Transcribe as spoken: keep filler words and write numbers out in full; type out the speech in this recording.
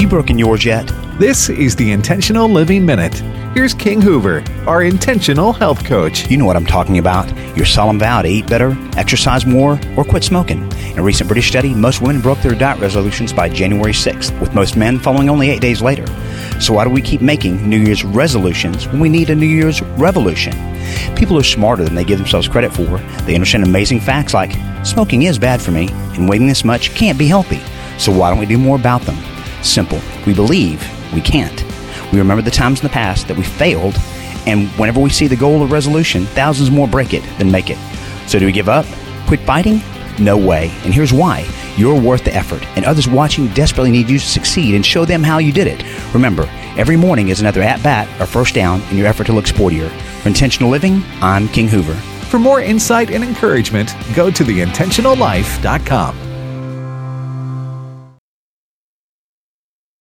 you broken yours yet? This is the Intentional Living Minute. Here's King Hoover, our intentional health coach. You know what I'm talking about. Your solemn vow to eat better, exercise more, or quit smoking. In a recent British study, most women broke their diet resolutions by January sixth, with most men following only eight days later. So why do we keep making New Year's resolutions when we need a New Year's revolution? People are smarter than they give themselves credit for. They understand amazing facts like smoking is bad for me, and waiting this much can't be healthy. So why don't we do more about them? Simple. We believe we can't. We remember the times in the past that we failed, and whenever we see the goal or resolution, thousands more break it than make it. So do we give up? Quit fighting? No way. And here's why. You're worth the effort, and others watching desperately need you to succeed and show them how you did it. Remember, every morning is another at-bat or first down in your effort to look sportier. For Intentional Living, I'm King Hoover. For more insight and encouragement, go to the intentional life dot com.